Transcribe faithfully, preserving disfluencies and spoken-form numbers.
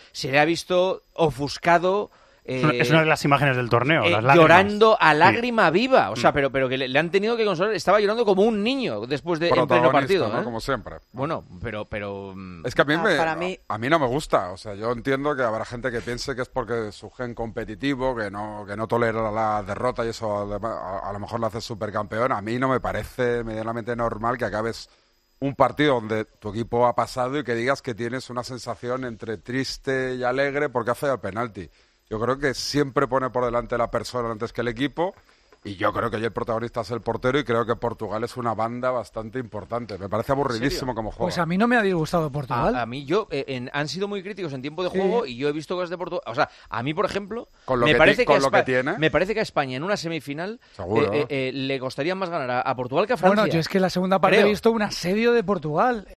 se le ha visto ofuscado. Eh, es una de las imágenes del torneo, eh, las lágrimas. Llorando a lágrima sí. viva, o sea, mm. pero, pero que le, le han tenido que consolar. Estaba llorando como un niño después de en pleno partido, ¿no? ¿eh? Como siempre. Bueno, pero, pero es que a mí, ah, me, para mí... A, a mí no me gusta. O sea, yo entiendo que habrá gente que piense que es porque su gen competitivo, que no, que no tolera la derrota y eso a, a, a lo mejor lo hace supercampeón. A mí no me parece medianamente normal que acabes un partido donde tu equipo ha pasado y que digas que tienes una sensación entre triste y alegre porque ha fallado el penalti. Yo creo que siempre pone por delante la persona antes que el equipo y yo creo que hoy el protagonista es el portero y creo que Portugal es una banda bastante importante. Me parece aburridísimo como juega. Pues a mí no me ha disgustado Portugal. A, a mí yo, eh, en, han sido muy críticos en tiempo de juego sí. y yo he visto cosas de Portugal. O sea, a mí, por ejemplo, con lo me, que parece ti, con que lo que tiene. me parece que a España en una semifinal eh, eh, eh, le costaría más ganar a, a Portugal que a Francia. Bueno, yo es que en la segunda parte creo. he visto un asedio de Portugal.